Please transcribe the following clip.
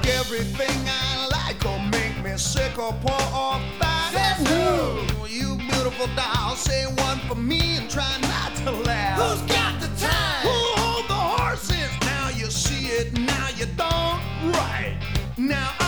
Everything I like will make me sick or poor or fat. Says who? You beautiful doll, say one for me and try not to laugh. Who's got the time? Who hold the horses? Now you see it, now you don't. Right. Now